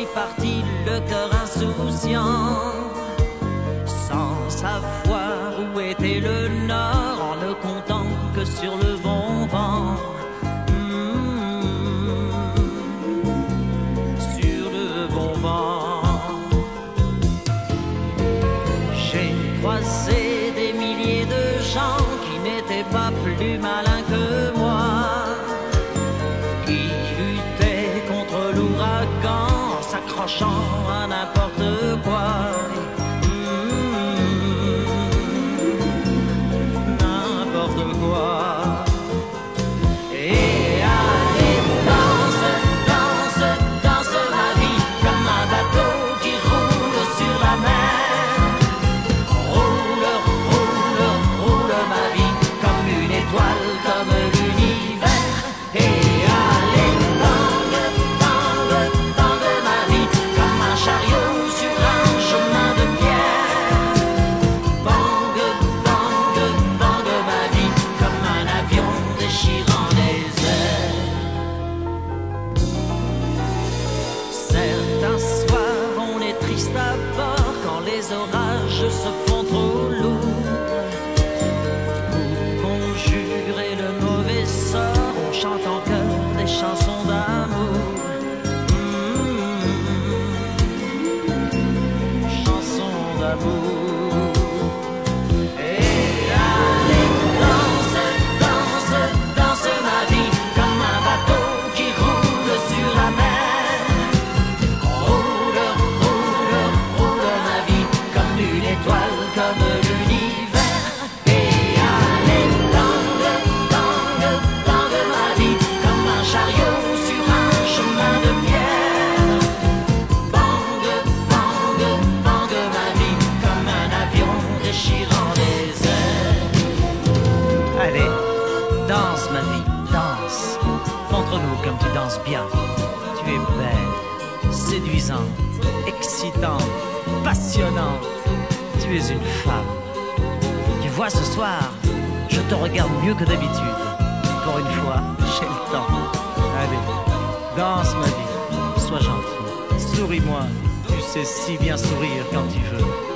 parti le cœur insouciant, sans savoir où était le nord, en ne comptant que sur le bon vent. Sur le bon vent. J'ai croisé des milliers de gens qui n'étaient pas plus malins que moi, qui luttaient contre l'ouragan en s'accrochant à n'importe quoi. N'importe quoi. Et allez, danse, danse, danse ma vie, comme un bateau qui roule sur la mer. Roule, roule, roule ma vie, comme une étoile, comme l'univers. Et allez, tangue, tangue, tangue ma vie, comme un chariot sur un chemin de pierre. Bang, bang, bang ma vie, comme un avion déchirant les airs. Certains soirs on est triste à bord quand les orages se font trop lourds. Pour conjurer le mauvais sort, on chante en chœur des chansons d'amour. Chansons d'amour. Et allez, danse, danse, danse ma vie, comme un bateau qui roule sur la mer. Roule, roule, roule ma vie, comme une étoile, comme l'univers. Et allez, tangue, tangue, tangue ma vie, comme un chariot sur un chemin de pierre. Bang, bang, bang ma vie, comme un avion déchirant les airs. Allez, danse ma vie, danse. Montre-nous comme tu danses bien. Tu es belle, séduisante, excitante, passionnante. Tu es une femme. Tu vois, ce soir, je te regarde mieux que d'habitude. Pour une fois, j'ai le temps. Allez, danse ma vie, sois gentille, souris-moi. Tu sais si bien sourire quand tu veux.